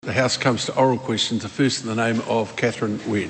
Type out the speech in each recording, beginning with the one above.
The House comes to oral questions. The first in the name of Catherine Wedd.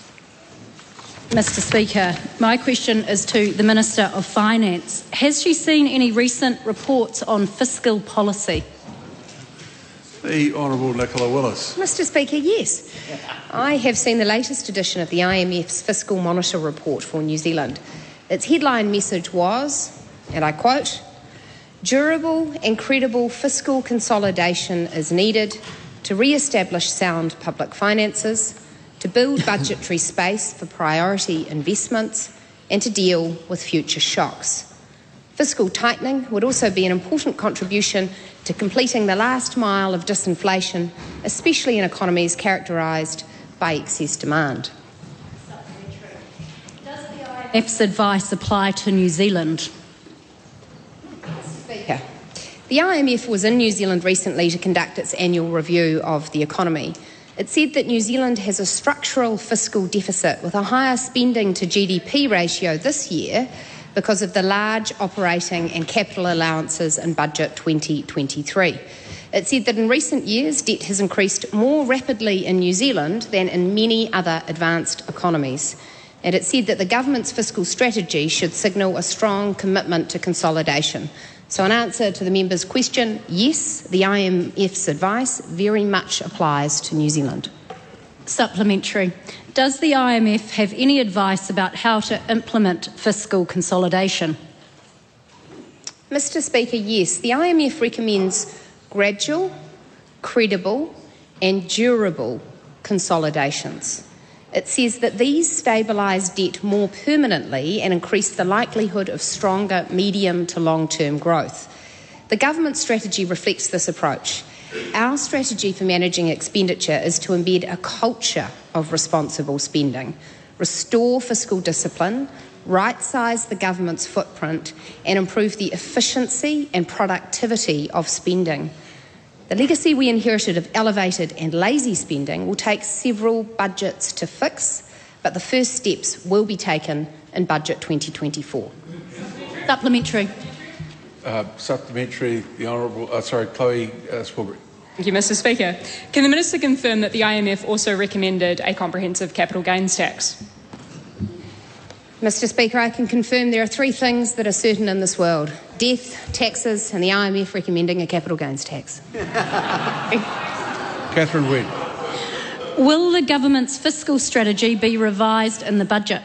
Mr Speaker, my question is to the Minister of Finance. Has she seen any recent reports on fiscal policy? The Honourable Nicola Willis. Mr Speaker, yes. I have seen the latest edition of the IMF's Fiscal Monitor report for New Zealand. Its headline message was, and I quote, "Durable and credible fiscal consolidation is needed to re-establish sound public finances, to build budgetary space for priority investments, and to deal with future shocks. Fiscal tightening would also be an important contribution to completing the last mile of disinflation, especially in economies characterised by excess demand." Does the IMF's advice apply to New Zealand? Speaker, the IMF was in New Zealand recently to conduct its annual review of the economy. It said that New Zealand has a structural fiscal deficit with a higher spending to GDP ratio this year because of the large operating and capital allowances in Budget 2023. It said that in recent years, debt has increased more rapidly in New Zealand than in many other advanced economies. And it said that the government's fiscal strategy should signal a strong commitment to consolidation. So in answer to the member's question, yes, the IMF's advice very much applies to New Zealand. Supplementary. Does the IMF have any advice about how to implement fiscal consolidation? Mr Speaker, yes. The IMF recommends gradual, credible and durable consolidations. It says that these stabilise debt more permanently and increase the likelihood of stronger medium to long-term growth. The government strategy reflects this approach. Our strategy for managing expenditure is to embed a culture of responsible spending, restore fiscal discipline, right-size the government's footprint and improve the efficiency and productivity of spending. The legacy we inherited of elevated and lazy spending will take several budgets to fix, but the first steps will be taken in Budget 2024. Supplementary. Supplementary, the Honourable, Chloe Swarbrick. Thank you, Mr Speaker. Can the Minister confirm that the IMF also recommended a comprehensive capital gains tax? Mr Speaker, I can confirm there are three things that are certain in this world: death, taxes and the IMF recommending a capital gains tax. Catherine Wedd. Will the government's fiscal strategy be revised in the budget?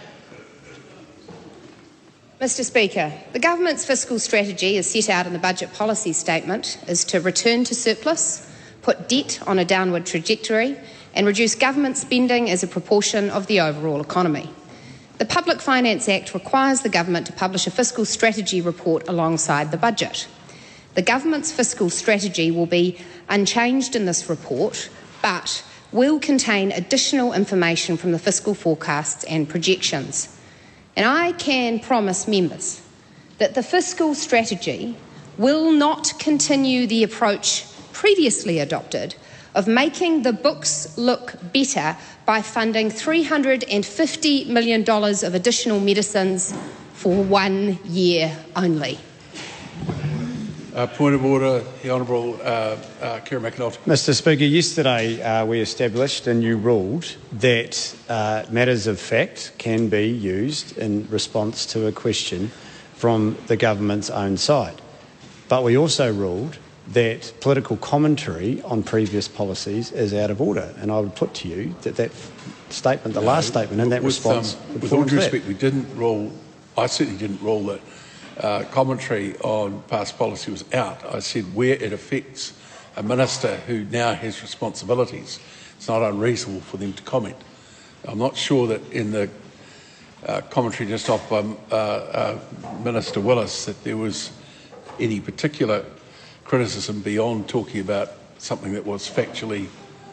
Mr Speaker, the government's fiscal strategy, as set out in the budget policy statement, is to return to surplus, put debt on a downward trajectory and reduce government spending as a proportion of the overall economy. The Public Finance Act requires the government to publish a fiscal strategy report alongside the budget. The government's fiscal strategy will be unchanged in this report, but will contain additional information from the fiscal forecasts and projections. And I can promise members that the fiscal strategy will not continue the approach previously adopted of making the books look better by funding $350 million of additional medicines for 1 year only. Point of order, the Honourable Kerry McAnulty. Mr Speaker, yesterday we established and you ruled that matters of fact can be used in response to a question from the government's own side. But we also ruled that political commentary on previous policies is out of order. And I would put to you that statement, the last statement in that response would with fall all into due that. respect, we didn't rule, I certainly didn't rule that commentary on past policy was out. I said where it affects a minister who now has responsibilities, it's not unreasonable for them to comment. I'm not sure that in the commentary just off by Minister Willis that there was any particular criticism beyond talking about something that was factually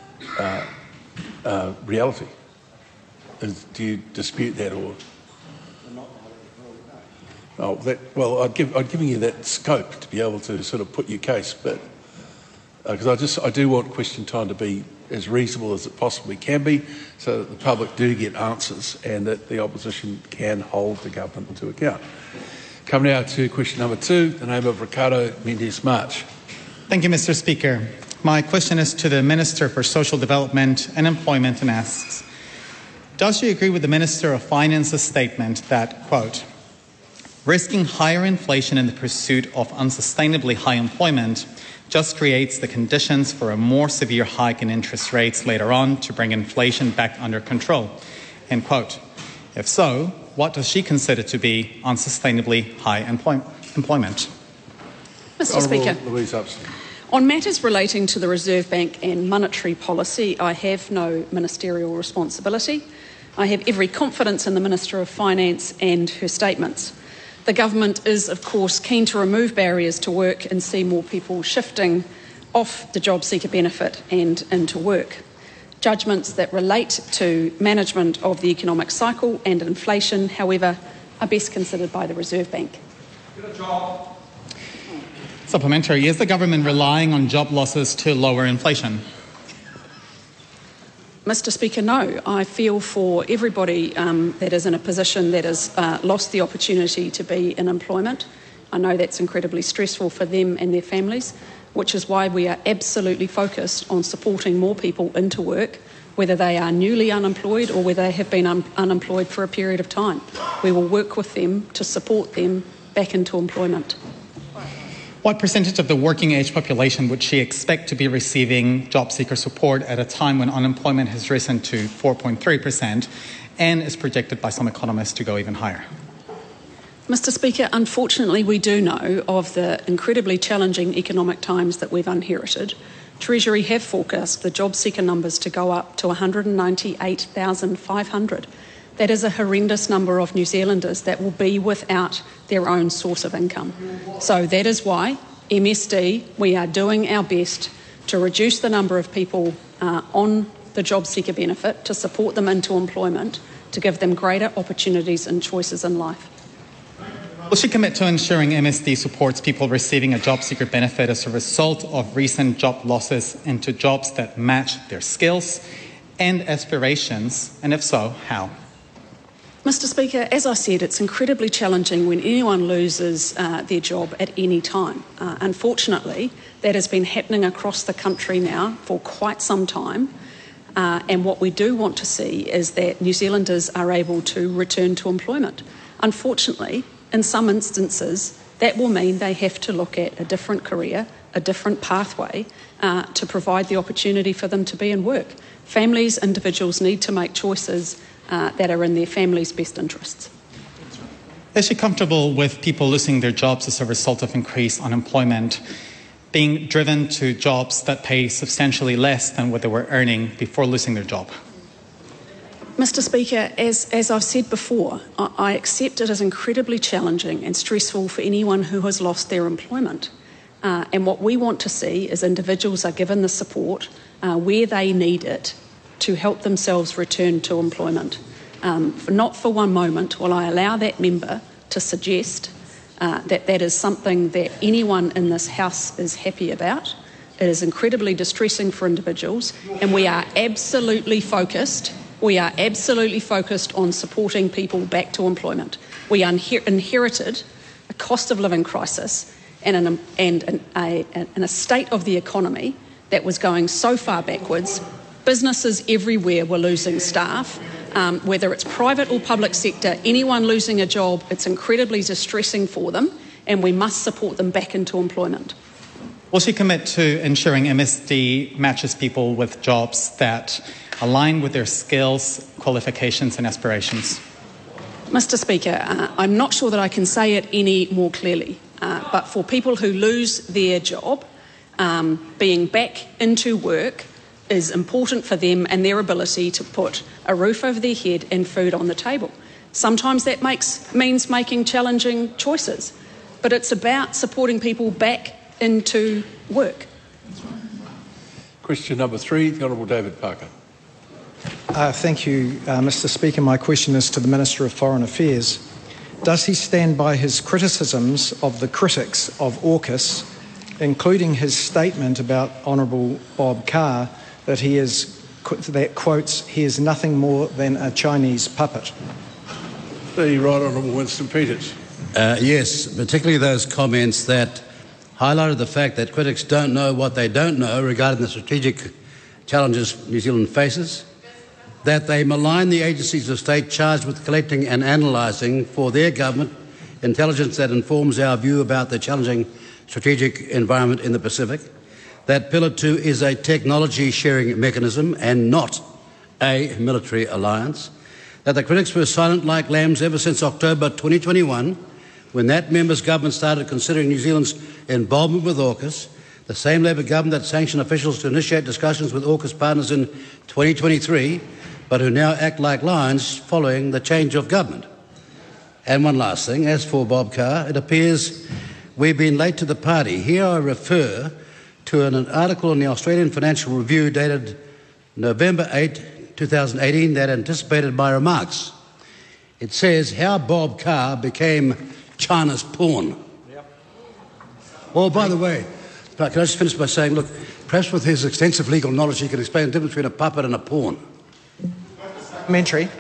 reality. Do you dispute that or? Well, I'd given you that scope to be able to sort of put your case, but because I do want question time to be as reasonable as it possibly can be, so that the public do get answers and that the opposition can hold the government to account. Come now to question number 2, the name of Ricardo Mendes March. Thank you, Mr Speaker. My question is to the Minister for Social Development and Employment and asks, does she agree with the Minister of Finance's statement that, quote, risking higher inflation in the pursuit of unsustainably high employment just creates the conditions for a more severe hike in interest rates later on to bring inflation back under control, end quote. If so, what does she consider to be unsustainably high employment? Mr. Speaker. Louise Upson. On matters relating to the Reserve Bank and monetary policy, I have no ministerial responsibility. I have every confidence in the Minister of Finance and her statements. The government is, of course, keen to remove barriers to work and see more people shifting off the job seeker benefit and into work. Judgments that relate to management of the economic cycle and inflation, however, are best considered by the Reserve Bank. Supplementary. Is the government relying on job losses to lower inflation? Mr. Speaker, no. I feel for everybody that is in a position that has lost the opportunity to be in employment. I know that's incredibly stressful for them and their families, which is why we are absolutely focused on supporting more people into work, whether they are newly unemployed or whether they have been unemployed for a period of time. We will work with them to support them back into employment. What percentage of the working age population would she expect to be receiving job seeker support at a time when unemployment has risen to 4.3% and is projected by some economists to go even higher? Mr. Speaker, unfortunately we do know of the incredibly challenging economic times that we've inherited. Treasury have forecast the job seeker numbers to go up to 198,500. That is a horrendous number of New Zealanders that will be without their own source of income. So that is why, MSD, we are doing our best to reduce the number of people on the job seeker benefit, to support them into employment, to give them greater opportunities and choices in life. Will she commit to ensuring MSD supports people receiving a job seeker benefit as a result of recent job losses into jobs that match their skills and aspirations, and if so, how? Mr. Speaker, as I said, it's incredibly challenging when anyone loses their job at any time. Unfortunately, that has been happening across the country now for quite some time. And what we do want to see is that New Zealanders are able to return to employment. Unfortunately, in some instances, that will mean they have to look at a different career, a different pathway to provide the opportunity for them to be in work. Families, individuals need to make choices that are in their family's best interests. Is she comfortable with people losing their jobs as a result of increased unemployment being driven to jobs that pay substantially less than what they were earning before losing their job? Mr. Speaker, as I've said before, I accept it as incredibly challenging and stressful for anyone who has lost their employment. And what we want to see is individuals are given the support where they need it to help themselves return to employment. Not for one moment will I allow that member to suggest that is something that anyone in this House is happy about. It is incredibly distressing for individuals, and we are absolutely focused on supporting people back to employment. We inherited a cost of living crisis and a state of the economy that was going so far backwards. Businesses everywhere were losing staff, whether it's private or public sector. Anyone losing a job, it's incredibly distressing for them, and we must support them back into employment. Will she commit to ensuring MSD matches people with jobs that align with their skills, qualifications and aspirations? Mr. Speaker, I'm not sure that I can say it any more clearly, but for people who lose their job, being back into work is important for them and their ability to put a roof over their head and food on the table. Sometimes that means making challenging choices, but it's about supporting people back into work. Question number 3, the Honourable David Parker. Thank you, Mr. Speaker. My question is to the Minister of Foreign Affairs. Does he stand by his criticisms of the critics of AUKUS, including his statement about Honourable Bob Carr, that that quotes, he is nothing more than a Chinese puppet? The Right Honourable Winston Peters. Yes, particularly those comments that highlighted the fact that critics don't know what they don't know regarding the strategic challenges New Zealand faces, that they malign the agencies of state charged with collecting and analysing for their government intelligence that informs our view about the challenging strategic environment in the Pacific, that Pillar 2 is a technology sharing mechanism and not a military alliance, that the critics were silent like lambs ever since October 2021, when that member's government started considering New Zealand's involvement with AUKUS, the same Labor government that sanctioned officials to initiate discussions with AUKUS partners in 2023, but who now act like lions following the change of government. And one last thing, as for Bob Carr, it appears we've been late to the party. Here I refer to an article in the Australian Financial Review dated November 8, 2018 that anticipated my remarks. It says how Bob Carr became China's pawn. Yep. Oh, by the way, can I just finish by saying, look, perhaps with his extensive legal knowledge he can explain the difference between a puppet and a pawn. Parliamentary.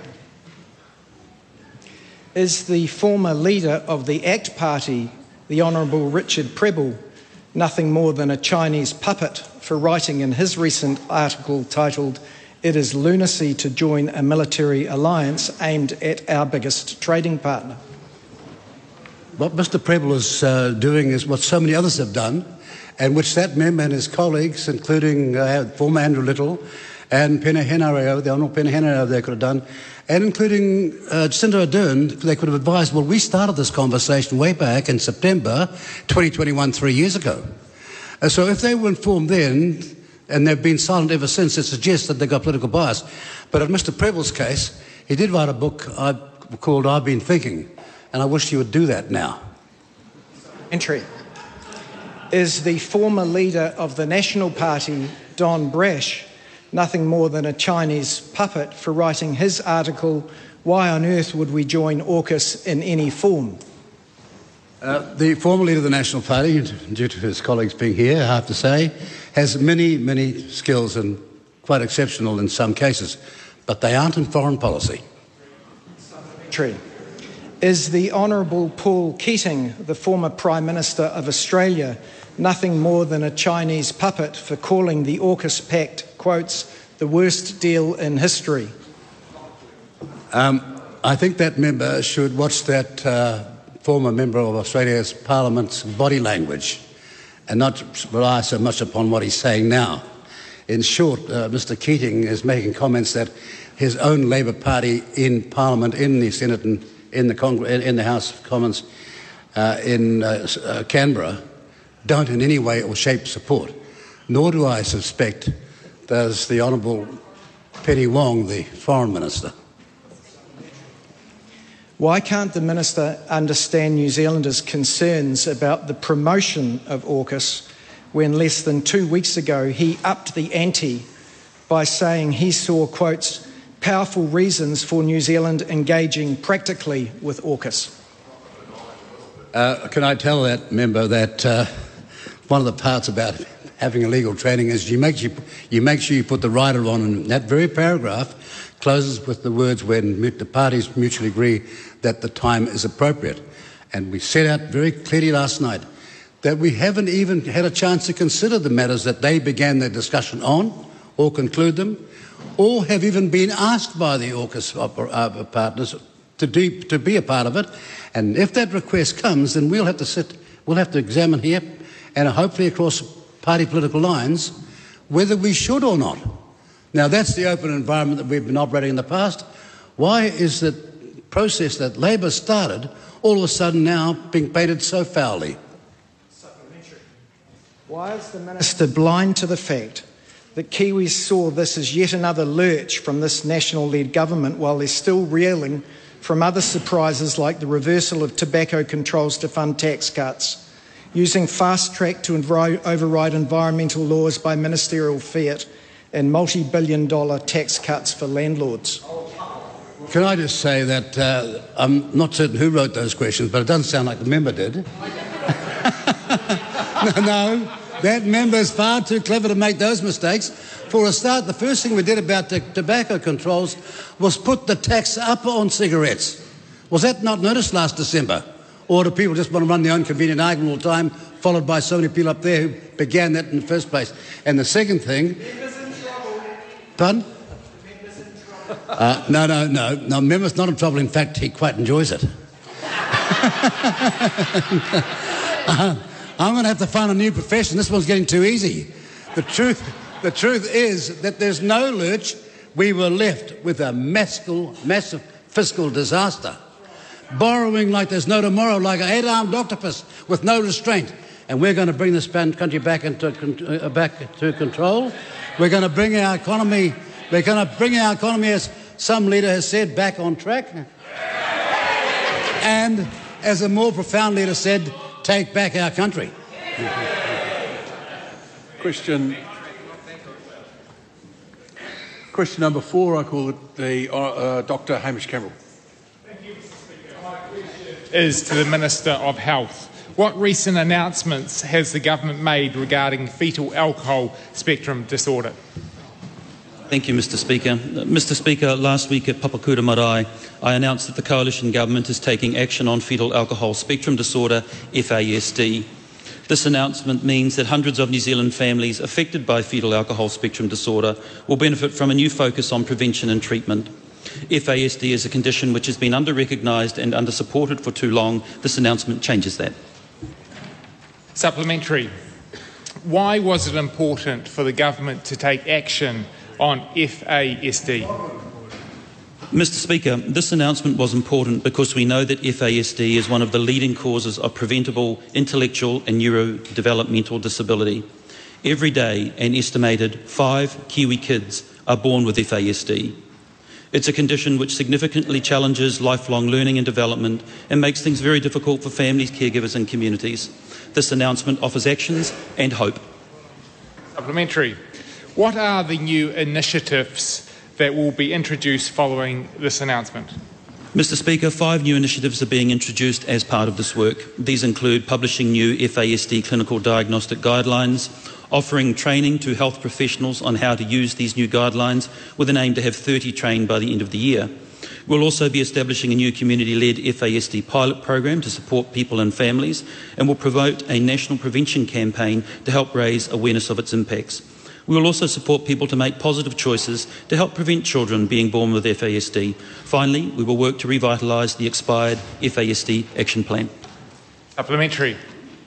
Is the former leader of the ACT Party, the Honourable Richard Prebble, nothing more than a Chinese puppet for writing in his recent article titled "It is lunacy to join a military alliance aimed at our biggest trading partner"? What Mr Prebble is doing is what so many others have done, and which that member and his colleagues, including former Andrew Little and Pena Henare, the Honourable Pena Henare, they could have done, and including Jacinda Ardern, they could have advised, well, we started this conversation way back in September 2021, 3 years ago. So if they were informed then, and they've been silent ever since, it suggests that they've got political bias. But in Mr Prebble's case, he did write a book called I've Been Thinking, and I wish you would do that now. Entry. Is the former leader of the National Party, Don Brash, nothing more than a Chinese puppet for writing his article, "Why on earth would we join AUKUS in any form"? The former leader of the National Party, due to his colleagues being here, I have to say, has many, many skills and quite exceptional in some cases, but they aren't in foreign policy. True. Is the Honourable Paul Keating, the former Prime Minister of Australia, nothing more than a Chinese puppet for calling the AUKUS Pact, quotes, "the worst deal in history"? I think that member should watch that former member of Australia's Parliament's body language and not rely so much upon what he's saying now. In short, Mr Keating is making comments that his own Labor Party in Parliament, in the Senate and in the House of Commons in Canberra don't in any way or shape support, nor do I suspect does the Honourable Penny Wong, the Foreign Minister. Why can't the Minister understand New Zealanders' concerns about the promotion of AUKUS when less than 2 weeks ago he upped the ante by saying he saw, quotes, "powerful reasons for New Zealand engaging practically with AUKUS"? Can I tell that member that one of the parts about having a legal training is you make sure you put the rider on, and that very paragraph closes with the words when the parties mutually agree that the time is appropriate. And we set out very clearly last night that we haven't even had a chance to consider the matters that they began their discussion on or conclude them, or have even been asked by the AUKUS partners to be a part of it. And if that request comes, then we'll have to examine here, and hopefully across party political lines, whether we should or not. Now, that's the open environment that we've been operating in the past. Why is the process that Labor started all of a sudden now being painted so foully? Why is the Minister blind to the fact that Kiwis saw this as yet another lurch from this national-led government while they're still reeling from other surprises like the reversal of tobacco controls to fund tax cuts, using fast track to override environmental laws by ministerial fiat, and multi-billion-dollar tax cuts for landlords? Can I just say that I'm not certain who wrote those questions, but it doesn't sound like the member did. No, that member's far too clever to make those mistakes. For a start, the first thing we did about the tobacco controls was put the tax up on cigarettes. Was that not noticed last December? Or do people just want to run their own convenient argument all the time, followed by so many people up there who began that in the first place? And the second thing... Pardon? No, Member's not in trouble. In fact, he quite enjoys it. I'm going to have to find a new profession. This one's getting too easy. The truth is that there's no lurch. We were left with a massive fiscal disaster. Borrowing like there's no tomorrow, like an 8-armed octopus with no restraint. And we're going to bring this country back to control. We're going to bring our economy, as some leader has said, back on track. And as a more profound leader said, take back our country. Question number 4, I call it the Dr. Hamish Campbell. Is to the Minister of Health. What recent announcements has the government made regarding fetal alcohol spectrum disorder? Thank you, Mr. Speaker. Mr. Speaker, last week at Papakura Marae, I announced that the Coalition Government is taking action on fetal alcohol spectrum disorder, FASD. This announcement means that hundreds of New Zealand families affected by fetal alcohol spectrum disorder will benefit from a new focus on prevention and treatment. FASD is a condition which has been under-recognised and under-supported for too long. This announcement changes that. Supplementary. Why was it important for the government to take action on FASD? Mr. Speaker, this announcement was important because we know that FASD is one of the leading causes of preventable intellectual and neurodevelopmental disability. Every day, an estimated 5 Kiwi kids are born with FASD. It's a condition which significantly challenges lifelong learning and development and makes things very difficult for families, caregivers and communities. This announcement offers actions and hope. Supplementary. What are the new initiatives that will be introduced following this announcement? Mr. Speaker, 5 new initiatives are being introduced as part of this work. These include publishing new FASD clinical diagnostic guidelines, offering training to health professionals on how to use these new guidelines with an aim to have 30 trained by the end of the year. We'll also be establishing a new community-led FASD pilot program to support people and families, and will promote a national prevention campaign to help raise awareness of its impacts. We will also support people to make positive choices to help prevent children being born with FASD. Finally, we will work to revitalise the expired FASD action plan. Supplementary.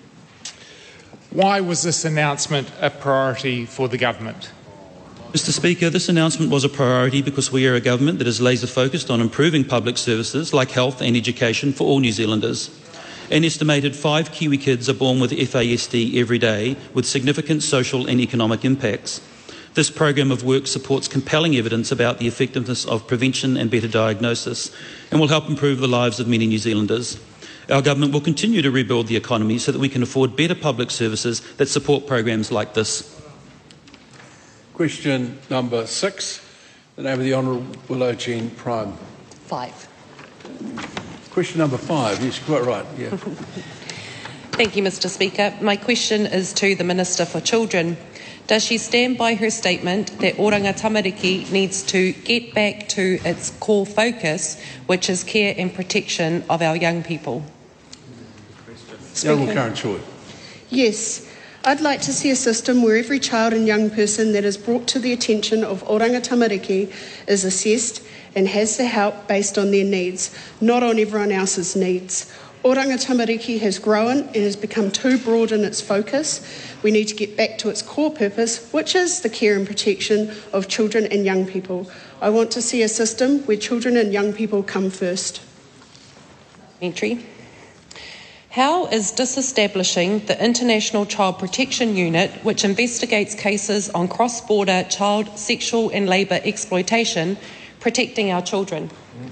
Why was this announcement a priority for the government? Mr. Speaker, this announcement was a priority because we are a government that is laser focused on improving public services like health and education for all New Zealanders. An estimated 5 Kiwi kids are born with FASD every day, with significant social and economic impacts. This program of work supports compelling evidence about the effectiveness of prevention and better diagnosis, and will help improve the lives of many New Zealanders. Our government will continue to rebuild the economy so that we can afford better public services that support programs like this. Question number 6. The name of the Honourable Willow Jean Prime. 5. Question number 5. Yes, quite right. Yeah. Thank you, Mr. Speaker. My question is to the Minister for Children. Does she stand by her statement that Oranga Tamariki needs to get back to its core focus, which is care and protection of our young people? Honourable Karen Choi. Yes. I'd like to see a system where every child and young person that is brought to the attention of Oranga Tamariki is assessed and has the help based on their needs, not on everyone else's needs. Oranga Tamariki has grown and has become too broad in its focus. We need to get back to its core purpose, which is the care and protection of children and young people. I want to see a system where children and young people come first. Entry. How is disestablishing the International Child Protection Unit, which investigates cases on cross-border child sexual and labour exploitation, protecting our children?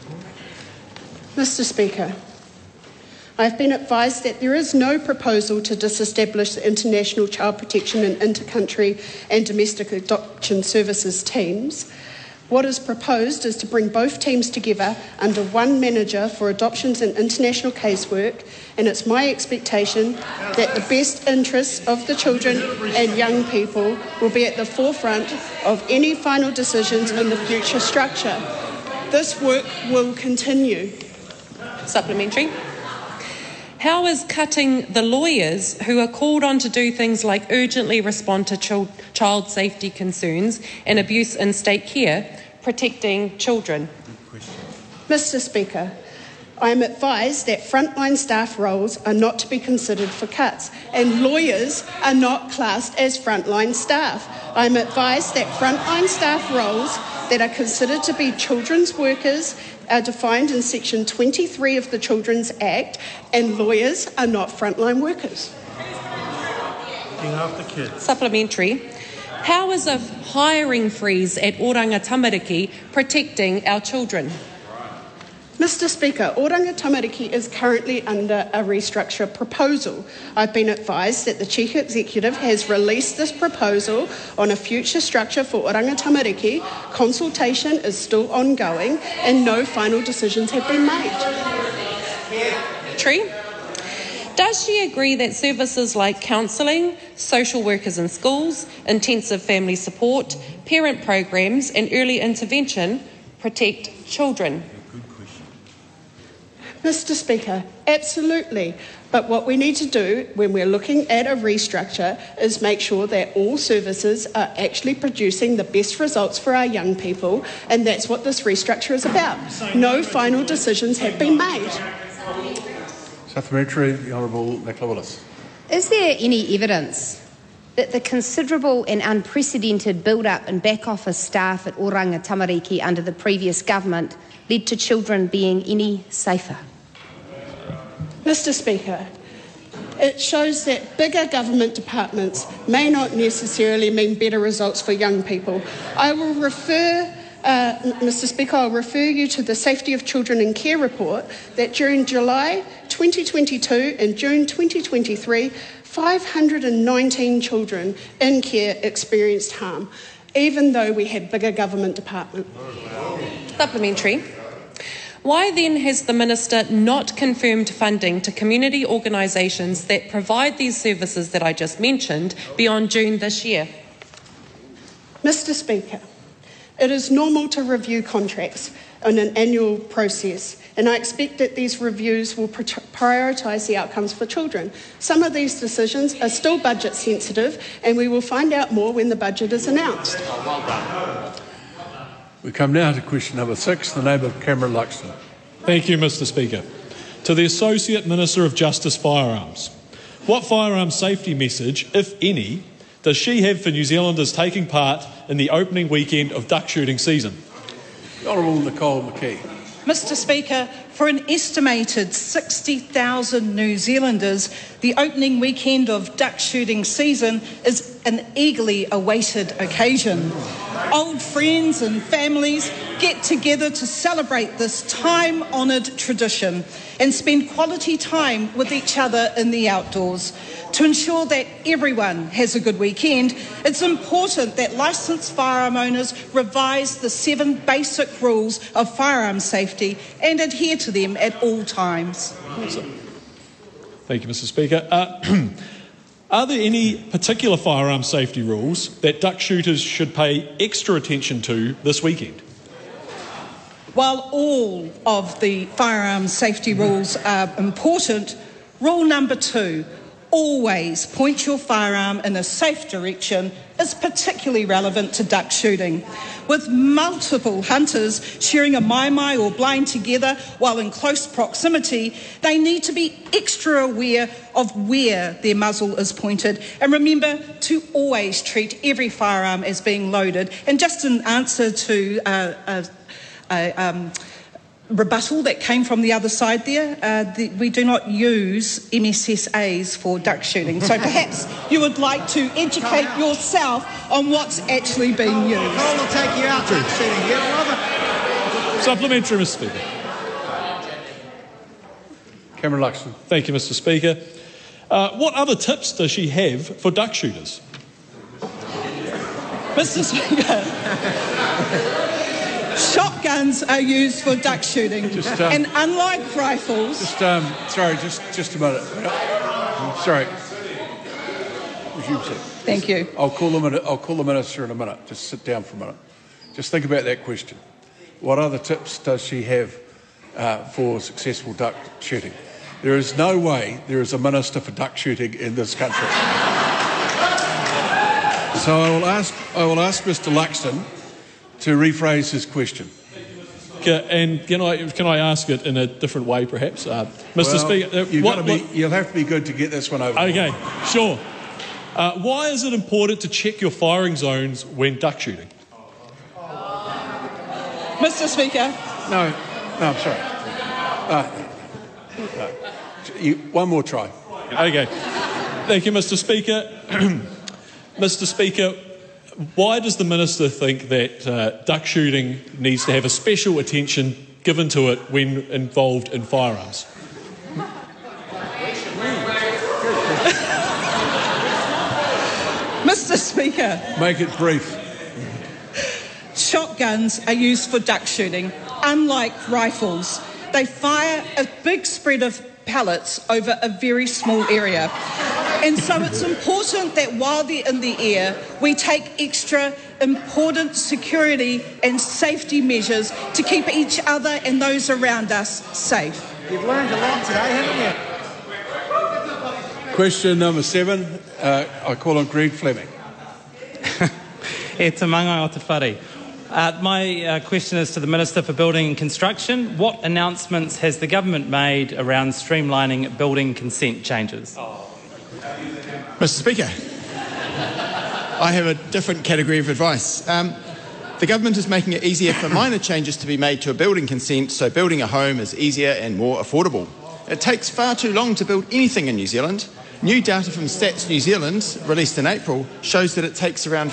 Mr. Speaker, I have been advised that there is no proposal to disestablish the International Child Protection and Intercountry and Domestic Adoption Services teams. What is proposed is to bring both teams together under one manager for adoptions and international casework, and it's my expectation that the best interests of the children and young people will be at the forefront of any final decisions in the future structure. This work will continue. Supplementary. How is cutting the lawyers who are called on to do things like urgently respond to child safety concerns and abuse in state care protecting children? Mr. Speaker, I am advised that frontline staff roles are not to be considered for cuts, and lawyers are not classed as frontline staff. I am advised that frontline staff roles that are considered to be children's workers are defined in Section 23 of the Children's Act, and lawyers are not frontline workers. Supplementary. How is a hiring freeze at Oranga Tamariki protecting our children? Mr. Speaker, Oranga Tamariki is currently under a restructure proposal. I've been advised that the Chief Executive has released this proposal on a future structure for Oranga Tamariki. Consultation is still ongoing and no final decisions have been made. Tree. Does she agree that services like counselling, social workers in schools, intensive family support, parent programs and early intervention protect children? Mr. Speaker, absolutely. But what we need to do when we're looking at a restructure is make sure that all services are actually producing the best results for our young people, and that's what this restructure is about. No final decisions have been made. Supplementary, the Honourable Nicola Willis. Is there any evidence that the considerable and unprecedented build-up and back-office staff at Oranga Tamariki under the previous government led to children being any safer? Mr. Speaker, it shows that bigger government departments may not necessarily mean better results for young people. I will refer, Mr. Speaker, I'll refer you to the Safety of Children in Care report that during July 2022 and June 2023, 519 children in care experienced harm, even though we had bigger government departments. Supplementary. Why then has the Minister not confirmed funding to community organisations that provide these services that I just mentioned beyond June this year? Mr. Speaker, it is normal to review contracts on an annual process, and I expect that these reviews will prioritise the outcomes for children. Some of these decisions are still budget sensitive, and we will find out more when the budget is announced. We come now to question number 6, the name of Cameron Luxton. Thank you, Mr. Speaker. To the Associate Minister of Justice Firearms, what firearms safety message, if any, does she have for New Zealanders taking part in the opening weekend of duck shooting season? The Honourable Nicole McKee. Mr. Speaker, for an estimated 60,000 New Zealanders, the opening weekend of duck shooting season is an eagerly awaited occasion. Old friends and families get together to celebrate this time-honoured tradition and spend quality time with each other in the outdoors. To ensure that everyone has a good weekend, it's important that licensed firearm owners revise the 7 basic rules of firearm safety and adhere to them at all times. Thank you, Mr. Speaker. Are there any particular firearm safety rules that duck shooters should pay extra attention to this weekend? While all of the firearm safety rules are important, rule number 2, always point your firearm in a safe direction, is particularly relevant to duck shooting. With multiple hunters sharing a mai or blind together while in close proximity, they need to be extra aware of where their muzzle is pointed. And remember to always treat every firearm as being loaded. And just in answer to rebuttal that came from the other side there, we do not use MSSAs for duck shooting. So perhaps you would like to educate yourself on what's actually being used. I'll take you out duck shooting here, Robert. Supplementary, Mr. Speaker. Cameron Luxton. Thank you, Mr. Speaker. What other tips does she have for duck shooters? Mr. Speaker, shotguns are used for duck shooting, and unlike rifles... Just a minute. Sorry. Resume, sir. Thank you. I'll call the Minister in a minute. Just sit down for a minute. Just think about that question. What other tips does she have for successful duck shooting? There is no way there is a minister for duck shooting in this country. So I will ask Mr. Luxton to rephrase his question. And can I ask it in a different way, perhaps, Mr. Speaker? You'll have to be good to get this one over. Okay, sure. Why is it important to check your firing zones when duck shooting? Mr. Speaker. No, I'm sorry. One more try. Okay. Thank you, Mr. Speaker. Mr. Speaker, why does the Minister think that duck shooting needs to have a special attention given to it when involved in firearms? Mr. Speaker. Make it brief. Shotguns are used for duck shooting, unlike rifles. They fire a big spread of pellets over a very small area. And so it's important that while they're in the air, we take extra important security and safety measures to keep each other and those around us safe. You've learned a lot today, haven't you? Question number 7. I call on Greg Fleming. E te manga o te whare. My question is to the Minister for Building and Construction. What announcements has the government made around streamlining building consent changes? Mr. Speaker, I have a different category of advice. The government is making it easier for minor changes to be made to a building consent so building a home is easier and more affordable. It takes far too long to build anything in New Zealand. New data from Stats New Zealand, released in April, shows that it takes around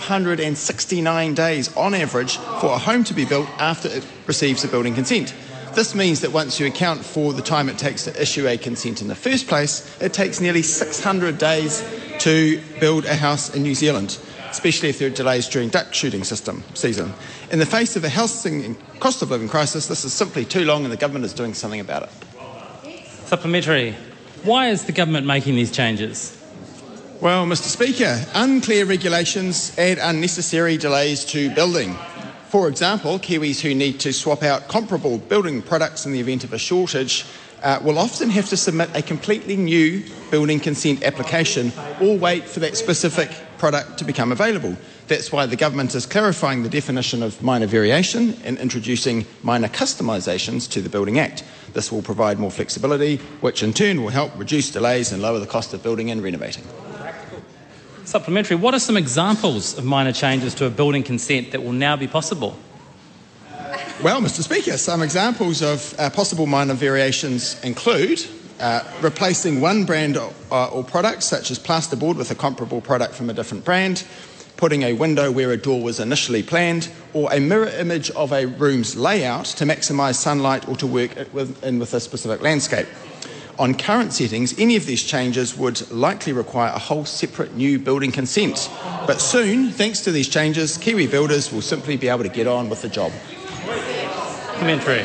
569 days on average for a home to be built after it receives a building consent. This means that once you account for the time it takes to issue a consent in the first place, it takes nearly 600 days to build a house in New Zealand, especially if there are delays during duck shooting season. In the face of a housing and cost of living crisis, this is simply too long and the government is doing something about it. Supplementary. Why is the government making these changes? Well, Mr. Speaker, unclear regulations add unnecessary delays to building. For example, Kiwis who need to swap out comparable building products in the event of a shortage will often have to submit a completely new building consent application or wait for that specific product to become available. That's why the government is clarifying the definition of minor variation and introducing minor customisations to the Building Act. This will provide more flexibility, which in turn will help reduce delays and lower the cost of building and renovating. Supplementary. What are some examples of minor changes to a building consent that will now be possible? Well, Mr. Speaker, some examples of possible minor variations include replacing one brand or product, such as plasterboard, with a comparable product from a different brand, putting a window where a door was initially planned, or a mirror image of a room's layout to maximise sunlight or to work with a specific landscape. On current settings, any of these changes would likely require a whole separate new building consent. But soon, thanks to these changes, Kiwi builders will simply be able to get on with the job. Supplementary.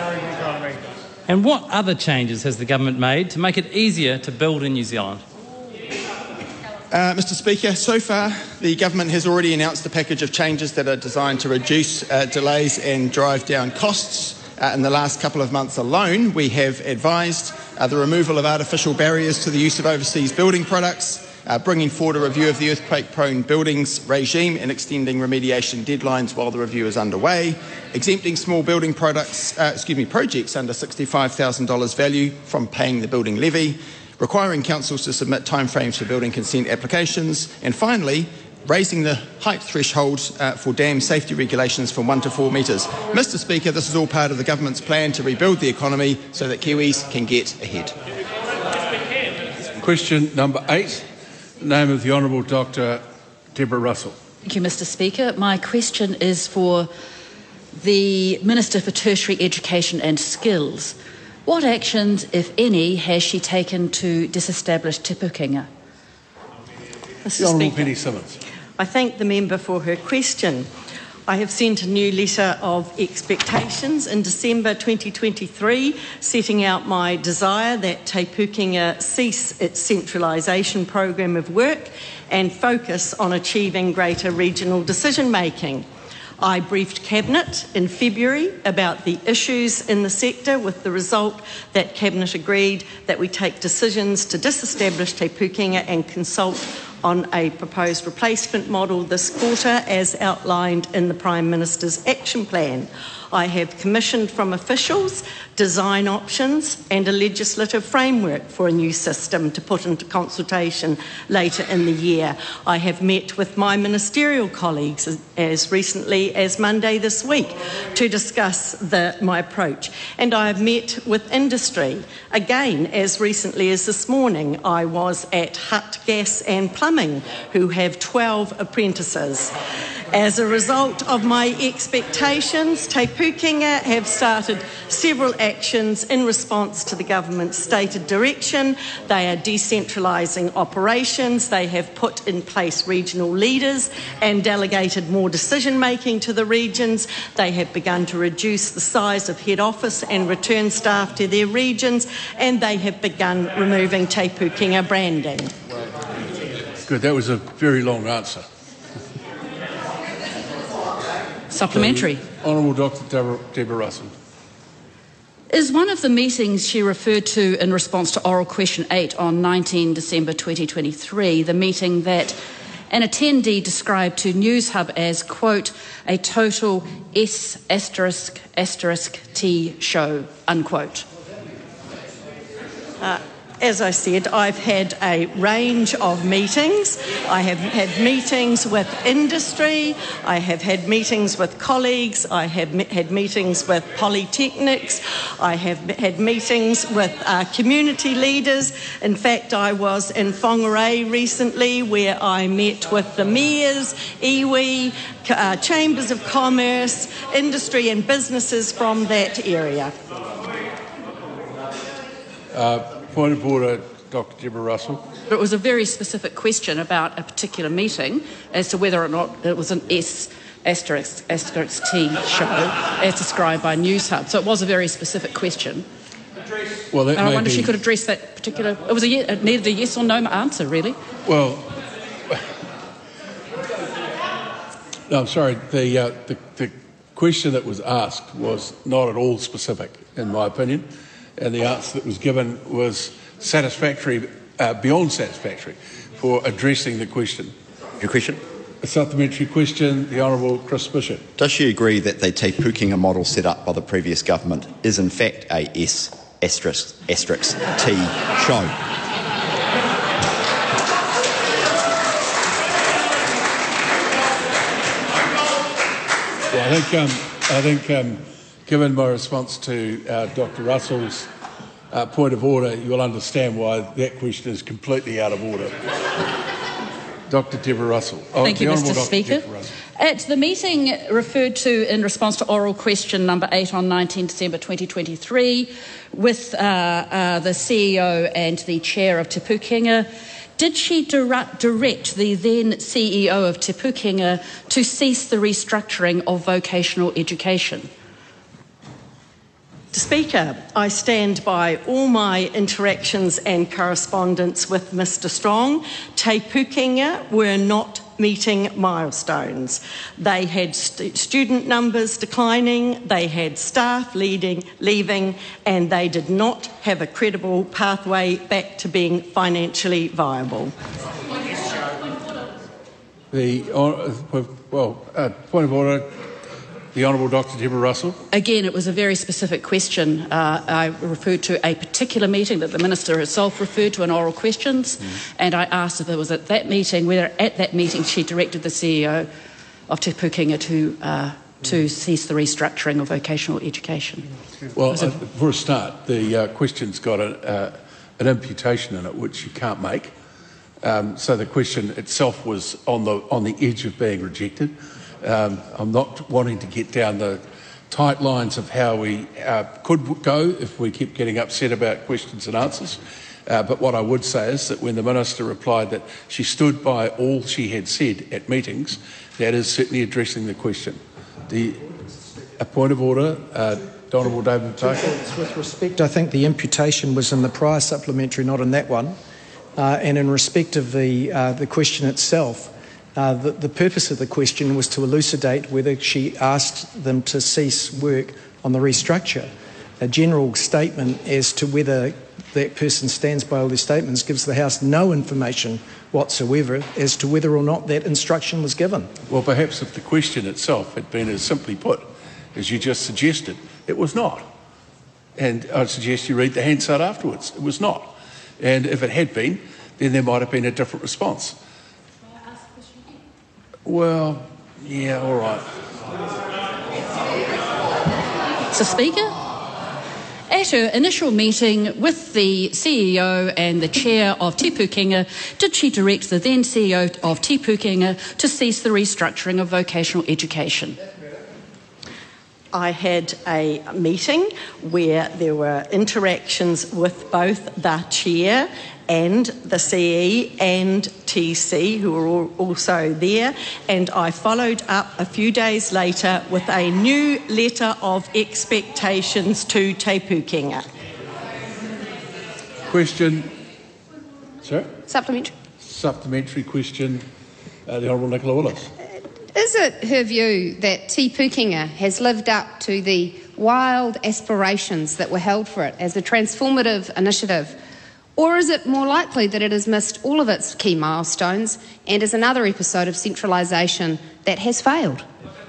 And what other changes has the government made to make it easier to build in New Zealand? Mr. Speaker, so far the government has already announced a package of changes that are designed to reduce delays and drive down costs. In the last couple of months alone, we have advised the removal of artificial barriers to the use of overseas building products, bringing forward a review of the earthquake-prone buildings regime and extending remediation deadlines while the review is underway, exempting small building projects under $65,000 value from paying the building levy, requiring councils to submit timeframes for building consent applications, and finally, raising the height threshold for dam safety regulations from 1 to 4 metres. Mr. Speaker, this is all part of the government's plan to rebuild the economy so that Kiwis can get ahead. Question number 8. Name of the Honourable Dr. Deborah Russell. Thank you, Mr. Speaker. My question is for the Minister for Tertiary Education and Skills. What actions, if any, has she taken to disestablish Te Pukenga? The Honourable Penny Simmons. I thank the member for her question. I have sent a new letter of expectations in December 2023, setting out my desire that Te Pukenga cease its centralisation program of work and focus on achieving greater regional decision-making. I briefed Cabinet in February about the issues in the sector, with the result that Cabinet agreed that we take decisions to disestablish Te Pukenga and consult on a proposed replacement model this quarter, as outlined in the Prime Minister's Action Plan. I have commissioned from officials design options and a legislative framework for a new system to put into consultation later in the year. I have met with my ministerial colleagues as recently as Monday this week to discuss my approach, and I have met with industry. Again, as recently as this morning, I was at Hutt Gas and Plumbing, who have 12 apprentices. As a result of my expectations, Te Pukenga have started several actions in response to the government's stated direction. They are decentralising operations, they have put in place regional leaders and delegated more decision-making to the regions. They have begun to reduce the size of head office and return staff to their regions, and they have begun removing Te Pukenga branding. Good, that was a very long answer. Supplementary. Honourable Dr. Deborah Russell. Is one of the meetings she referred to in response to oral question 8 on 19 December 2023, the meeting that an attendee described to Newshub as, quote, a total S***T show, unquote? As I said, I've had a range of meetings. I have had meetings with industry, I have had meetings with colleagues, I have had meetings with polytechnics, I have had meetings with community leaders. In fact, I was in Whangarei recently, where I met with the mayors, iwi, chambers of commerce, industry and businesses from that area. Point of order, Dr. Deborah Russell. It was a very specific question about a particular meeting as to whether or not it was an S***T show as described by Newshub. So it was a very specific question. Well, that and I wonder if she could address that particular... It needed a yes or no answer, really. Well, no, I'm sorry. The question that was asked was not at all specific, in my opinion. And the answer that was given was satisfactory, beyond satisfactory, for addressing the question. Your question? A supplementary question, the Honourable Chris Bishop. Does she agree that the Te Pukenga model set up by the previous government is in fact a S***T show? Well, I think given my response to Dr. Russell's point of order, you'll understand why that question is completely out of order. Dr. Deborah Russell. Thank you, Mr. Speaker. At the meeting referred to in response to oral question number 8 on 19 December 2023 with the CEO and the chair of Te Pukenga, did she direct the then CEO of Te Pukenga to cease the restructuring of vocational education? Speaker, I stand by all my interactions and correspondence with Mr. Strong. Te Pukenga were not meeting milestones. They had student numbers declining, they had staff leaving, and they did not have a credible pathway back to being financially viable. Point of order. The Honourable Dr. Deborah Russell. Again, it was a very specific question. I referred to a particular meeting that the Minister herself referred to in oral questions, and I asked if it was at that meeting, whether at that meeting she directed the CEO of Te Pukenga to cease the restructuring of vocational education. Well, for a start, the question's got an imputation in it which you can't make. So the question itself was on the edge of being rejected. I'm not wanting to get down the tight lines of how we could go if we keep getting upset about questions and answers. But what I would say is that when the Minister replied that she stood by all she had said at meetings, that is certainly addressing the question. A point of order, the Honourable David Parker. With respect, I think the imputation was in the prior supplementary, not in that one. And in respect of the question itself, The purpose of the question was to elucidate whether she asked them to cease work on the restructure. A general statement as to whether that person stands by all their statements gives the House no information whatsoever as to whether or not that instruction was given. Well, perhaps if the question itself had been as simply put as you just suggested, it was not. And I'd suggest you read the Hansard afterwards. It was not. And if it had been, then there might have been a different response. Well, yeah, all right. Mr. Speaker, at her initial meeting with the CEO and the chair of Te Pūkenga, did she direct the then CEO of Te Pūkenga to cease the restructuring of vocational education? I had a meeting where there were interactions with both the chair and the CE and TC, who were also there, and I followed up a few days later with a new letter of expectations to Te Pūkenga. Question. Sir? Supplementary. Supplementary question. The Honourable Nicola Willis. Is it her view that Te Pūkenga has lived up to the wild aspirations that were held for it as a transformative initiative, or is it more likely that it has missed all of its key milestones and is another episode of centralisation that has failed?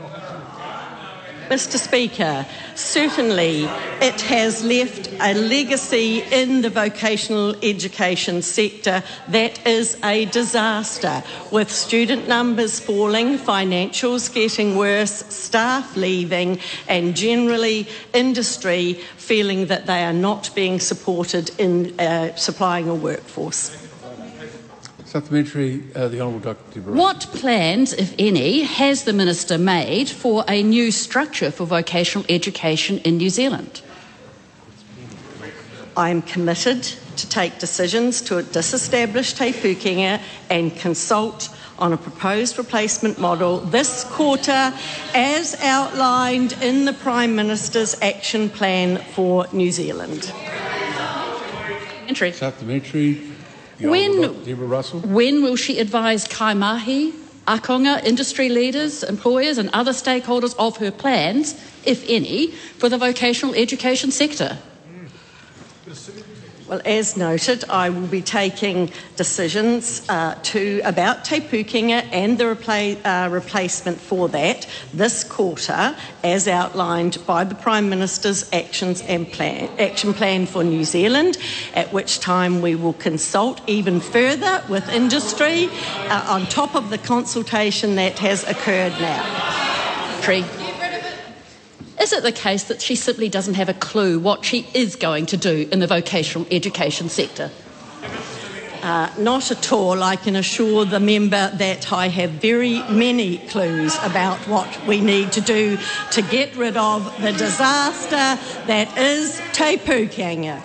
Mr. Speaker, certainly it has left a legacy in the vocational education sector that is a disaster, with student numbers falling, financials getting worse, staff leaving, and generally industry feeling that they are not being supported in supplying a workforce. Supplementary, the Honourable Dr. Deborah. What plans, if any, has the Minister made for a new structure for vocational education in New Zealand? I am committed to take decisions to disestablish Te Pūkenga and consult on a proposed replacement model this quarter, as outlined in the Prime Minister's Action Plan for New Zealand. Supplementary. When will she advise Kaimahi, Akonga, industry leaders, employers and other stakeholders of her plans, if any, for the vocational education sector? Well, as noted, I will be taking decisions about Te Pūkenga and the replacement for that this quarter, as outlined by the Prime Minister's Action Plan for New Zealand, at which time we will consult even further with industry on top of the consultation that has occurred now. Is it the case that she simply doesn't have a clue what she is going to do in the vocational education sector? Not at all. I can assure the member that I have very many clues about what we need to do to get rid of the disaster that is Te Pūkenga.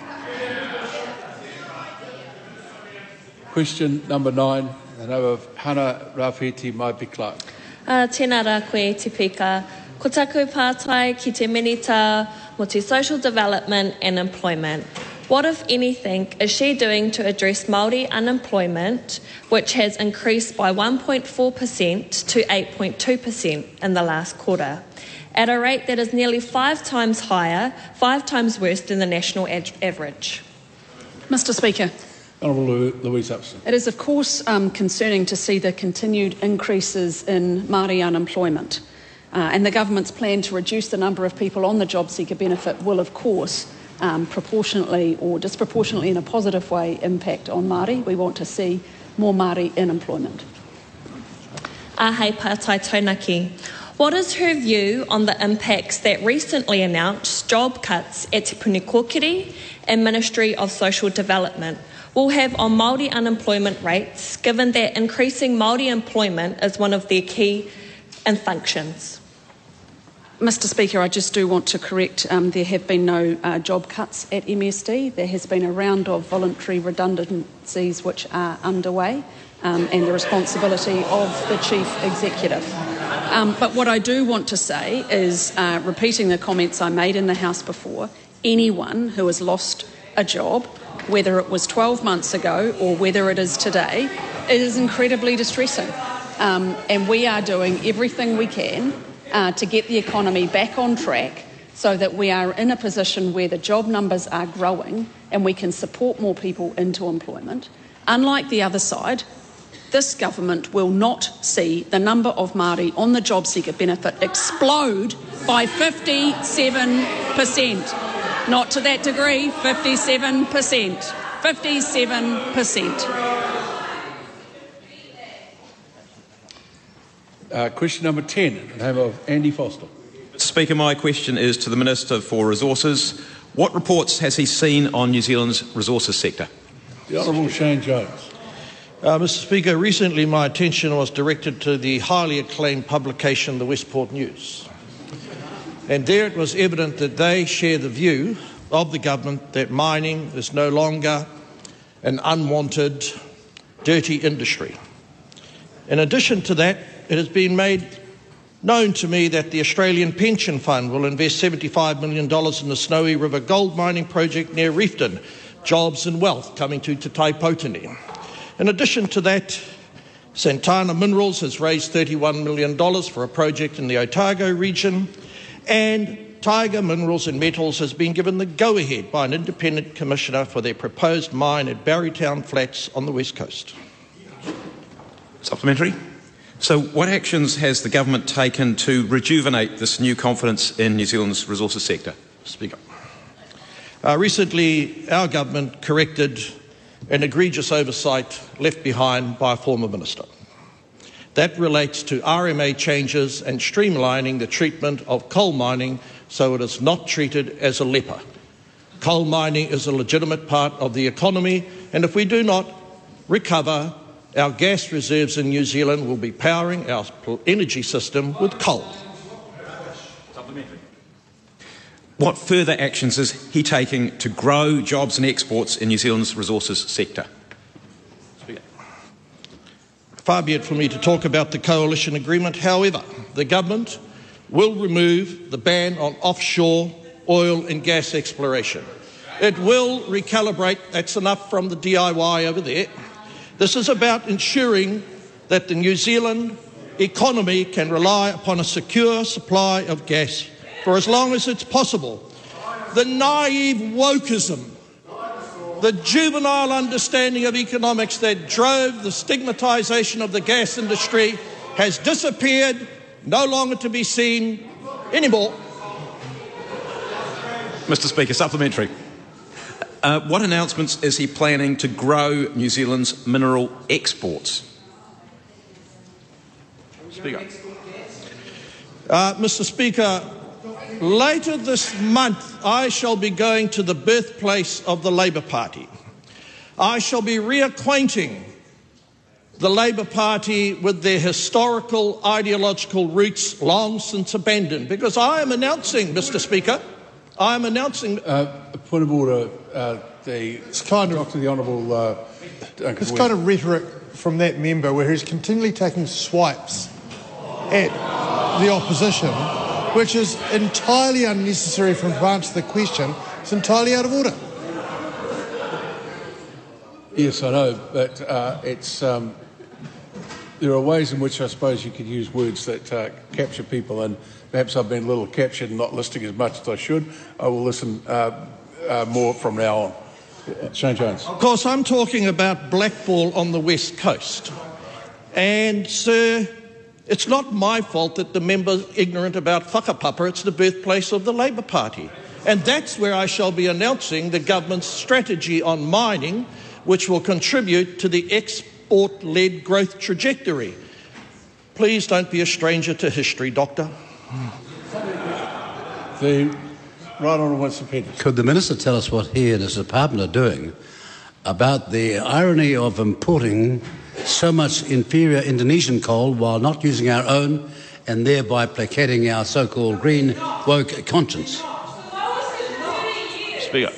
Question number 9, the name of Hannah Rafeti Maipi Clark. Tēnā rā koe te pika. Ko taku pātai ki te minita mo te social development and employment. What, if anything, is she doing to address Māori unemployment, which has increased by 1.4% to 8.2% in the last quarter, at a rate that is nearly 5 times higher, 5 times worse than the national average? Mr. Speaker. Honourable Louise Upson. It is, of course, concerning to see the continued increases in Māori unemployment. And the government's plan to reduce the number of people on the job seeker benefit will, of course, proportionately or disproportionately in a positive way impact on Māori. We want to see more Māori in employment. Ahei pātai taunaki. What is her view on the impacts that recently announced job cuts at Te Punikokiri and Ministry of Social Development will have on Māori unemployment rates, given that increasing Māori employment is one of their key functions? Mr. Speaker, I just do want to correct there have been no job cuts at MSD. There has been a round of voluntary redundancies which are underway and the responsibility of the Chief Executive. But what I do want to say is, repeating the comments I made in the House before, anyone who has lost a job, whether it was 12 months ago or whether it is today, it is incredibly distressing. and we are doing everything we can to get the economy back on track so that we are in a position where the job numbers are growing and we can support more people into employment. Unlike the other side, this government will not see the number of Māori on the job seeker benefit explode by 57%. Not to that degree, 57%. 57%. Question number 10, in the name of Andy Foster. Mr. Speaker, my question is to the Minister for Resources. What reports has he seen on New Zealand's resources sector? The Honourable Shane Jones. Mr. Speaker, recently my attention was directed to the highly acclaimed publication, the Westport News. And there it was evident that they share the view of the government that mining is no longer an unwanted, dirty industry. In addition to that, it has been made known to me that the Australian Pension Fund will invest $75 million in the Snowy River gold mining project near Reefton, jobs and wealth coming to Te Taipotini. In addition to that, Santana Minerals has raised $31 million for a project in the Otago region, and Tiger Minerals and Metals has been given the go-ahead by an independent commissioner for their proposed mine at Barrytown Flats on the west coast. Supplementary. So what actions has the government taken to rejuvenate this new confidence in New Zealand's resources sector? Speaker. Recently, our government corrected an egregious oversight left behind by a former minister. That relates to RMA changes and streamlining the treatment of coal mining so it is not treated as a leper. Coal mining is a legitimate part of the economy, and if we do not recover, our gas reserves in New Zealand will be powering our energy system with coal. What further actions is he taking to grow jobs and exports in New Zealand's resources sector? Far be it for me to talk about the coalition agreement. However, the government will remove the ban on offshore oil and gas exploration. It will recalibrate, that's enough from the DIY over there. This is about ensuring that the New Zealand economy can rely upon a secure supply of gas for as long as it's possible. The naive wokeism, the juvenile understanding of economics that drove the stigmatisation of the gas industry has disappeared, no longer to be seen anymore. Mr. Speaker, supplementary. What announcements is he planning to grow New Zealand's mineral exports? Speaker. Mr. Speaker, later this month I shall be going to the birthplace of the Labour Party. I shall be reacquainting the Labour Party with their historical ideological roots long since abandoned, because I am announcing, Mr. Speaker, I am announcing... point of order, it's kind of rhetoric from that member where he's continually taking swipes at the opposition, which is entirely unnecessary from to answer the question. It's entirely out of order. Yes, I know, but there are ways in which I suppose you could use words that capture people, and perhaps I've been a little captured and not listening as much as I should. I will listen more from now on. Shane Jones. Of course, I'm talking about Blackball on the west coast. And, sir, it's not my fault that the member's ignorant about whakapapa. It's the birthplace of the Labour Party. And that's where I shall be announcing the government's strategy on mining, which will contribute to the export-led growth trajectory. Please don't be a stranger to history, Doctor. The Right Honourable Winston Peters. Could the Minister tell us what he and his department are doing about the irony of importing so much inferior Indonesian coal while not using our own and thereby placating our so-called green woke conscience? Speaker.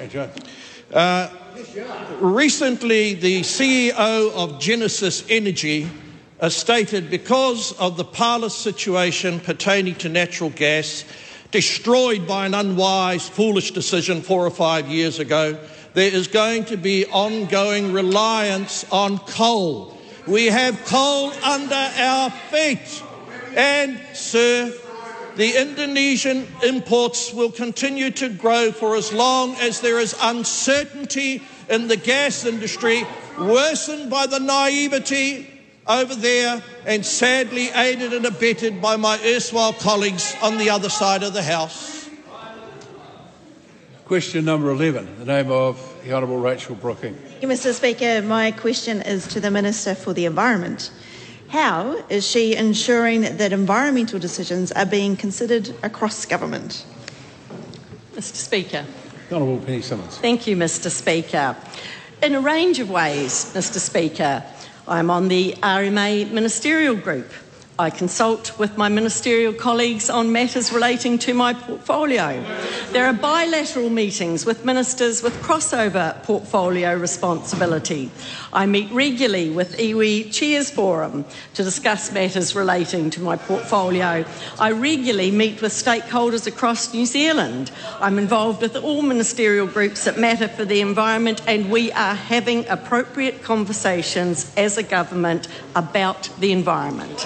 Recently, the CEO of Genesis Energy stated because of the parlous situation pertaining to natural gas, destroyed by an unwise, foolish decision 4 or 5 years ago, there is going to be ongoing reliance on coal. We have coal under our feet. And, sir, the Indonesian imports will continue to grow for as long as there is uncertainty in the gas industry, worsened by the naivety over there and sadly aided and abetted by my erstwhile colleagues on the other side of the House. Question number 11, the name of the Honourable Rachel Brooking. Thank you, Mr. Speaker. My question is to the Minister for the Environment. How is she ensuring that environmental decisions are being considered across government? Mr. Speaker. The Honourable Penny Simmons. Thank you, Mr. Speaker. In a range of ways, Mr. Speaker, I'm on the RMA Ministerial Group. I consult with my ministerial colleagues on matters relating to my portfolio. There are bilateral meetings with ministers with crossover portfolio responsibility. I meet regularly with iwi Chairs Forum to discuss matters relating to my portfolio. I regularly meet with stakeholders across New Zealand. I'm involved with all ministerial groups that matter for the environment, and we are having appropriate conversations as a government about the environment.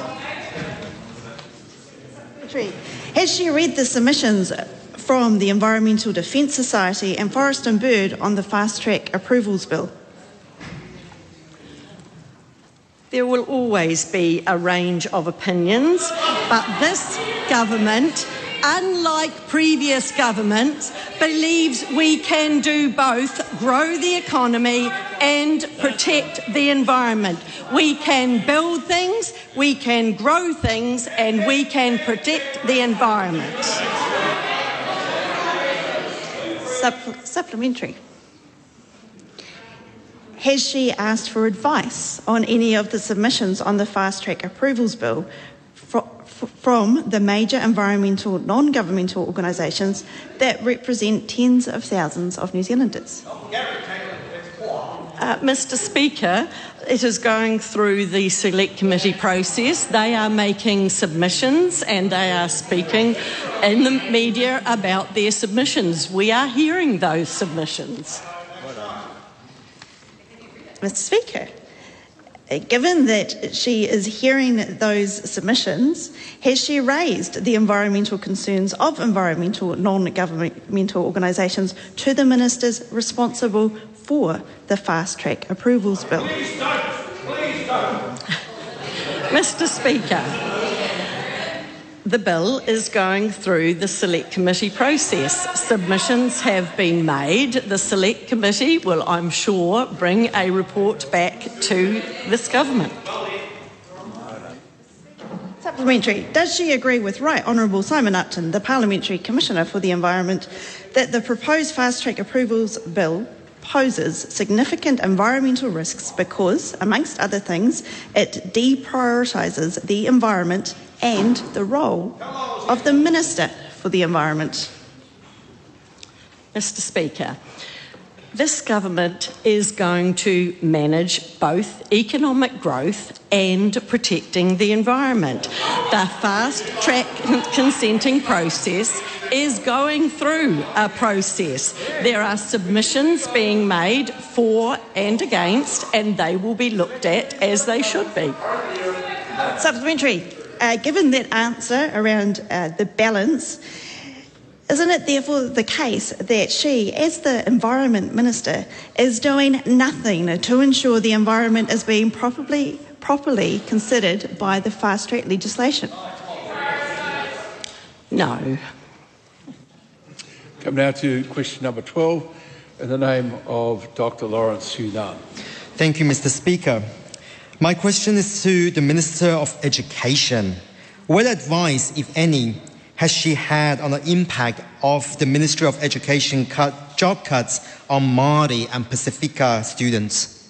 Has she read the submissions from the Environmental Defence Society and Forest and Bird on the fast-track approvals bill? There will always be a range of opinions, but this government, unlike previous governments, believes we can do both grow the economy and protect the environment. We can build things, we can grow things, and we can protect the environment. Supplementary. Has she asked for advice on any of the submissions on the fast-track approvals bill from the major environmental non-governmental organisations that represent tens of thousands of New Zealanders? Mr. Speaker, it is going through the select committee process. They are making submissions and they are speaking in the media about their submissions. We are hearing those submissions. Mr. Speaker, given that she is hearing those submissions, has she raised the environmental concerns of environmental non-governmental organisations to the ministers responsible for the fast-track approvals bill? Please don't. Mr. Speaker, the bill is going through the select committee process. Submissions have been made. The select committee will, I'm sure, bring a report back to this government. Supplementary. Does she agree with Right Honourable Simon Upton, the Parliamentary Commissioner for the Environment, that the proposed fast-track approvals bill poses significant environmental risks because, amongst other things, it deprioritises the environment and the role of the Minister for the Environment? Mr. Speaker, this government is going to manage both economic growth and protecting the environment. The fast-track consenting process is going through a process. There are submissions being made for and against, and they will be looked at as they should be. Supplementary. Given that answer around the balance, isn't it therefore the case that she, as the Environment Minister, is doing nothing to ensure the environment is being properly considered by the fast-track legislation? No. Come now to question number 12 in the name of Dr. Lawrence Hunan. Thank you, Mr. Speaker. My question is to the Minister of Education. What advice, if any, has she had on the impact of the Ministry of Education job cuts on Māori and Pacifica students?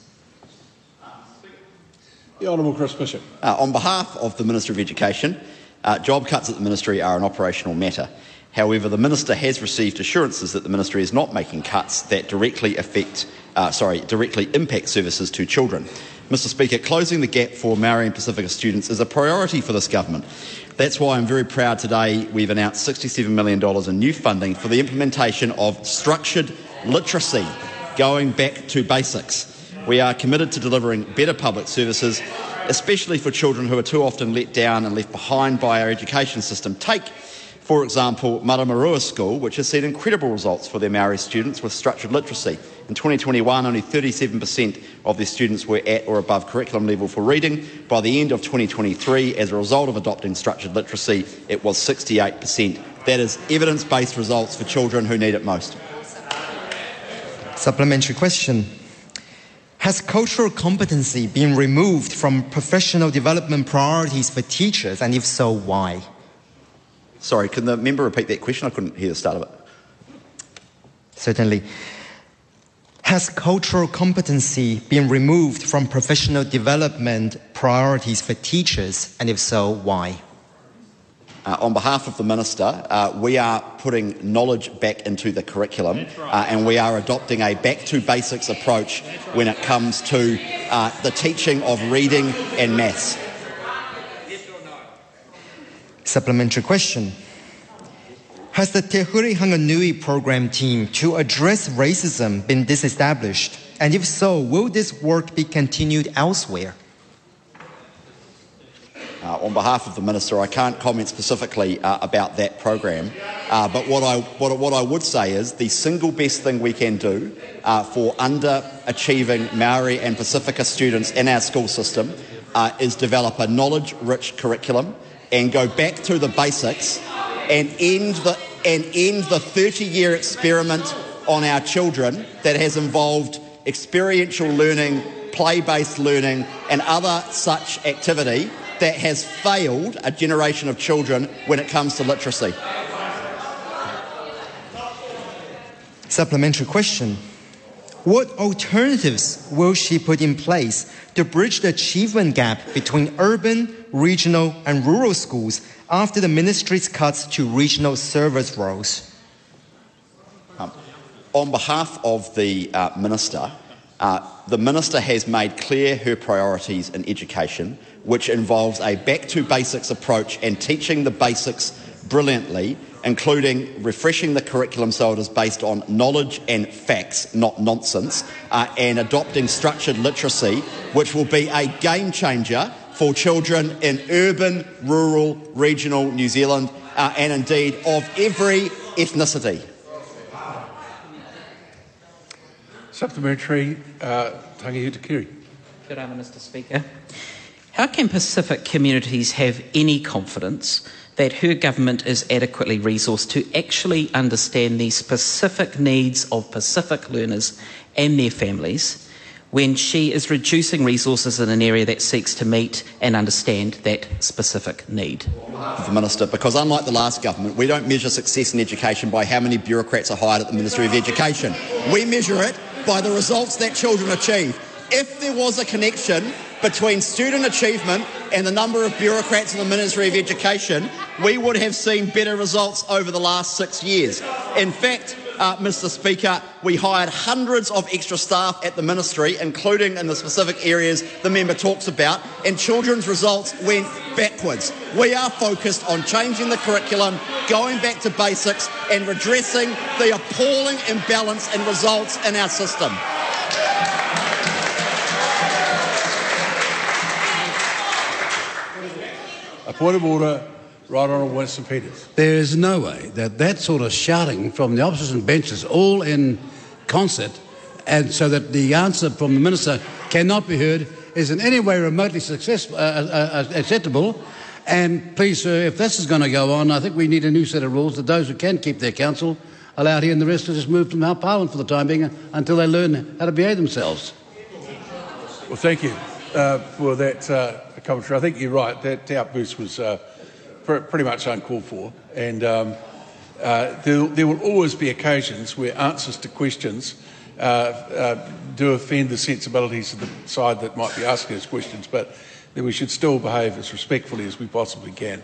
The Honourable Chris Bishop. On behalf of the Minister of Education, job cuts at the Ministry are an operational matter. However, the Minister has received assurances that the Ministry is not making cuts that directly impact services to children. Mr. Speaker, closing the gap for Māori and Pacifica students is a priority for this government. That's why I'm very proud today we've announced $67 million in new funding for the implementation of structured literacy, going back to basics. We are committed to delivering better public services, especially for children who are too often let down and left behind by our education system. Take, for example, Maramarua School, which has seen incredible results for their Māori students with structured literacy. In 2021, only 37% of their students were at or above curriculum level for reading. By the end of 2023, as a result of adopting structured literacy, it was 68%. That is evidence-based results for children who need it most. Supplementary question. Has cultural competency been removed from professional development priorities for teachers, and if so, why? Sorry, can the member repeat that question? I couldn't hear the start of it. Certainly. Has cultural competency been removed from professional development priorities for teachers, and if so, why? On behalf of the Minister, we are putting knowledge back into the curriculum and we are adopting a back-to-basics approach when it comes to the teaching of reading and maths. Supplementary question. Has the Te Huri Hanganui program team to address racism been disestablished? And if so, will this work be continued elsewhere? On behalf of the Minister, I can't comment specifically about that program, but what I would say is the single best thing we can do for underachieving Māori and Pacifica students in our school system is develop a knowledge-rich curriculum and go back to the basics and end the 30-year experiment on our children that has involved experiential learning, play-based learning and other such activity that has failed a generation of children when it comes to literacy. Supplementary question. What alternatives will she put in place to bridge the achievement gap between urban, regional and rural schools after the ministry's cuts to regional service roles? On behalf of the Minister has made clear her priorities in education, which involves a back-to-basics approach and teaching the basics brilliantly, including refreshing the curriculum so it is based on knowledge and facts, not nonsense, and adopting structured literacy, which will be a game changer for children in urban, rural, regional New Zealand, and indeed of every ethnicity. Supplementary, Tangihuta Kiri. Kia ora, Mr. Speaker. How can Pacific communities have any confidence that her government is adequately resourced to actually understand the specific needs of Pacific learners and their families when she is reducing resources in an area that seeks to meet and understand that specific need? The Minister, because unlike the last government, we don't measure success in education by how many bureaucrats are hired at the Ministry of Education. We measure it by the results that children achieve. If there was a connection between student achievement and the number of bureaucrats in the Ministry of Education, we would have seen better results over the last 6 years. In fact, Mr. Speaker, we hired hundreds of extra staff at the Ministry, including in the specific areas the member talks about, and children's results went backwards. We are focused on changing the curriculum, going back to basics and redressing the appalling imbalance in results in our system. A point of order, Right Honourable Winston Peters. There is no way that sort of shouting from the opposition benches, all in concert, and so that the answer from the Minister cannot be heard, is in any way remotely acceptable. And please, sir, if this is going to go on, I think we need a new set of rules that those who can keep their counsel allowed here and the rest to just move from our Parliament for the time being until they learn how to behave themselves. Well, thank you for that commentary. I think you're right. That outburst was pretty much uncalled for. And there will always be occasions where answers to questions do offend the sensibilities of the side that might be asking us questions, but then we should still behave as respectfully as we possibly can.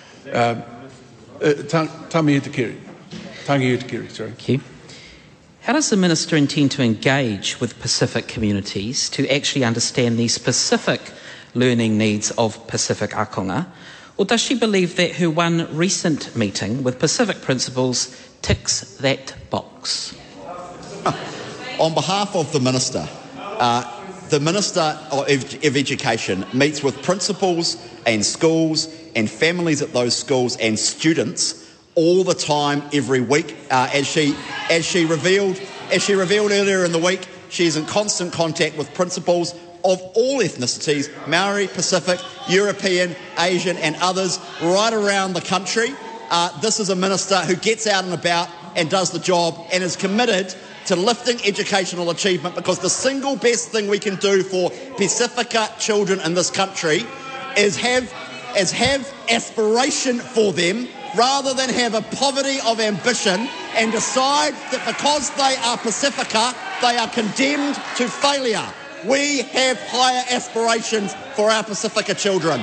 Tangihuta Kiri, sorry. Thank you. How does the Minister intend to engage with Pacific communities to actually understand the specific learning needs of Pacific Akonga? Or does she believe that her one recent meeting with Pacific principals ticks that box? On behalf of the Minister, the Minister of Education meets with principals and schools and families at those schools and students all the time, every week. As she revealed earlier in the week, she is in constant contact with principals of all ethnicities, Maori, Pacific, European, Asian and others right around the country. This is a minister who gets out and about and does the job and is committed to lifting educational achievement, because the single best thing we can do for Pacifica children in this country is have aspiration for them, rather than have a poverty of ambition and decide that because they are Pacifica, they are condemned to failure. We have higher aspirations for our Pacifica children.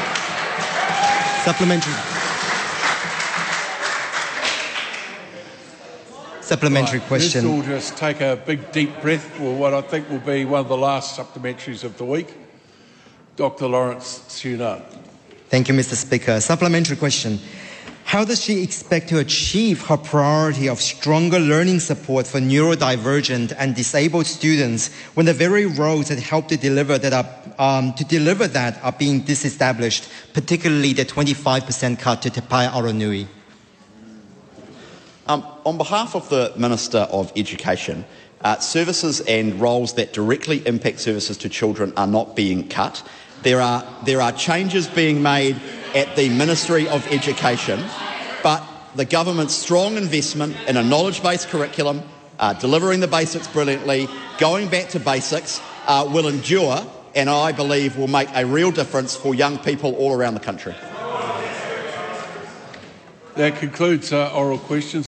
Supplementary question. Let's all just take a big deep breath for what I think will be one of the last supplementaries of the week. Dr. Lawrence Siunat. Thank you, Mr. Speaker. Supplementary question. How does she expect to achieve her priority of stronger learning support for neurodivergent and disabled students when the very roads that help to deliver that are being disestablished, particularly the 25% cut to Te Pae Aronui? On behalf of the Minister of Education, services and roles that directly impact services to children are not being cut. There are changes being made at the Ministry of Education, but the government's strong investment in a knowledge-based curriculum, delivering the basics brilliantly, going back to basics, will endure, and I believe will make a real difference for young people all around the country. That concludes oral questions.